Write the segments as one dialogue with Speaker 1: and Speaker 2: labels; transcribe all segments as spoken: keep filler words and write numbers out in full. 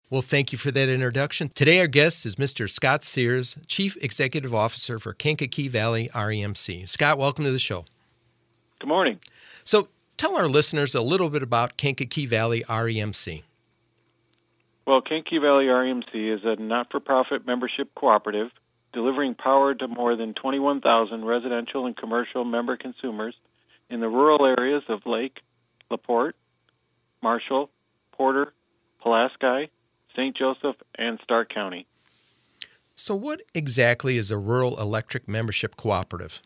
Speaker 1: Well, thank you for that introduction. Today, our guest is Mister Scott Sears, Chief Executive Officer for Kankakee Valley R E M C. Scott, welcome to the show.
Speaker 2: Good morning.
Speaker 1: So, tell our listeners a little bit about Kankakee Valley R E M C.
Speaker 2: Well, Kankakee Valley R E M C is a not-for-profit membership cooperative delivering power to more than twenty-one thousand residential and commercial member consumers in the rural areas of Lake, LaPorte, Marshall, Porter, Pulaski, Saint Joseph, and Stark County.
Speaker 1: So what exactly is a rural electric membership cooperative?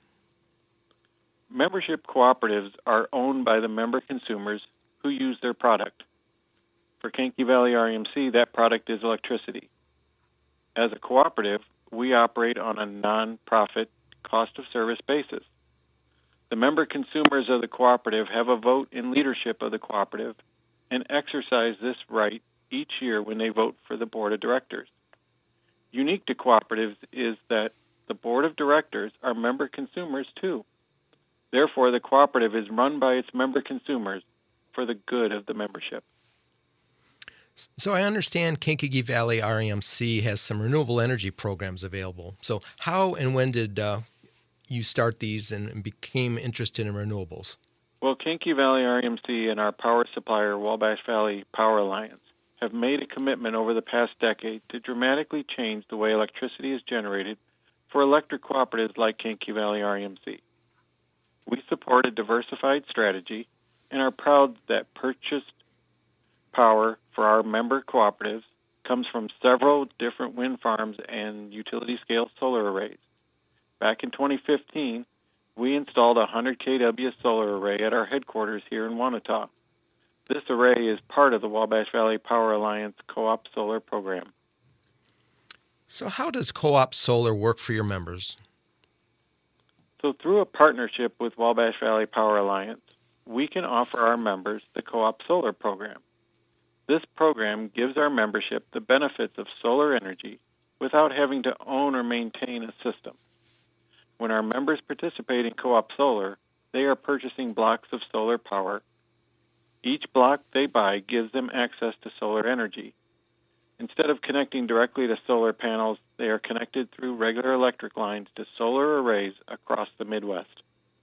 Speaker 2: Membership cooperatives are owned by the member consumers who use their product. For Kankakee Valley R E M C, that product is electricity. As a cooperative, we operate on a non-profit cost-of-service basis. The member consumers of the cooperative have a vote in leadership of the cooperative and exercise this right each year when they vote for the board of directors. Unique to cooperatives is that the board of directors are member consumers too. Therefore, the cooperative is run by its member consumers for the good of the membership.
Speaker 1: So I understand Kankakee Valley R E M C has some renewable energy programs available. So how and when did uh, you start these and, and became interested in renewables?
Speaker 2: Well, Kankakee Valley R E M C and our power supplier, Wabash Valley Power Alliance, have made a commitment over the past decade to dramatically change the way electricity is generated for electric cooperatives like Kankakee Valley R E M C. We support a diversified strategy and are proud that purchased power for our member cooperatives comes from several different wind farms and utility-scale solar arrays. Back in twenty fifteen, we installed a one hundred kilowatt solar array at our headquarters here in Wanata. This array is part of the Wabash Valley Power Alliance Co-op Solar Program.
Speaker 1: So how does Co-op Solar work for your members?
Speaker 2: So through a partnership with Wabash Valley Power Alliance, we can offer our members the Co-op Solar Program. This program gives our membership the benefits of solar energy without having to own or maintain a system. When our members participate in Co-op Solar, they are purchasing blocks of solar power. Each block they buy gives them access to solar energy. Instead of connecting directly to solar panels, they are connected through regular electric lines to solar arrays across the Midwest.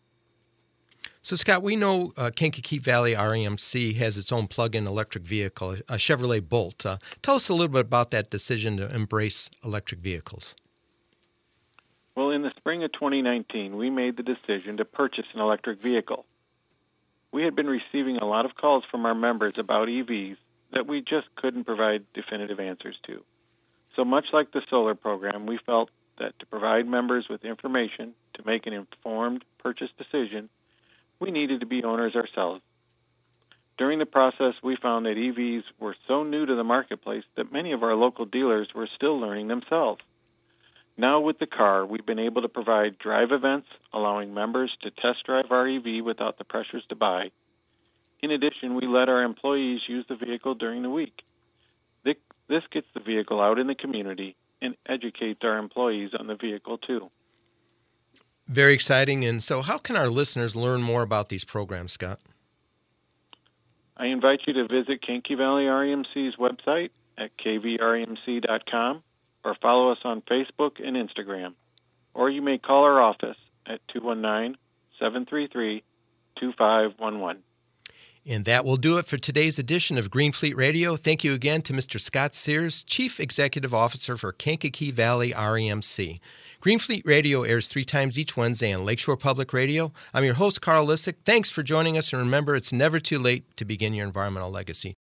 Speaker 1: So, Scott, we know uh, Kankakee Valley R E M C has its own plug-in electric vehicle, a Chevrolet Bolt. Uh, tell us a little bit about that decision to embrace electric vehicles.
Speaker 2: Well, in the spring of twenty nineteen, we made the decision to purchase an electric vehicle. We had been receiving a lot of calls from our members about E Vs that we just couldn't provide definitive answers to. So much like the solar program, we felt that to provide members with information to make an informed purchase decision, we needed to be owners ourselves. During the process, we found that E Vs were so new to the marketplace that many of our local dealers were still learning themselves. Now with the car, we've been able to provide drive events, allowing members to test drive our E V without the pressures to buy. In addition, we let our employees use the vehicle during the week. This gets the vehicle out in the community and educates our employees on the vehicle too.
Speaker 1: Very exciting. And so how can our listeners learn more about these programs, Scott?
Speaker 2: I invite you to visit Kankakee Valley R E M C's website at k v r e m c dot com or follow us on Facebook and Instagram. Or you may call our office at two one nine, seven three three, two five one one.
Speaker 1: And that will do it for today's edition of Green Fleet Radio. Thank you again to Mister Scott Sears, Chief Executive Officer for Kankakee Valley R E M C. Green Fleet Radio airs three times each Wednesday on Lakeshore Public Radio. I'm your host, Carl Lissick. Thanks for joining us, and remember, it's never too late to begin your environmental legacy.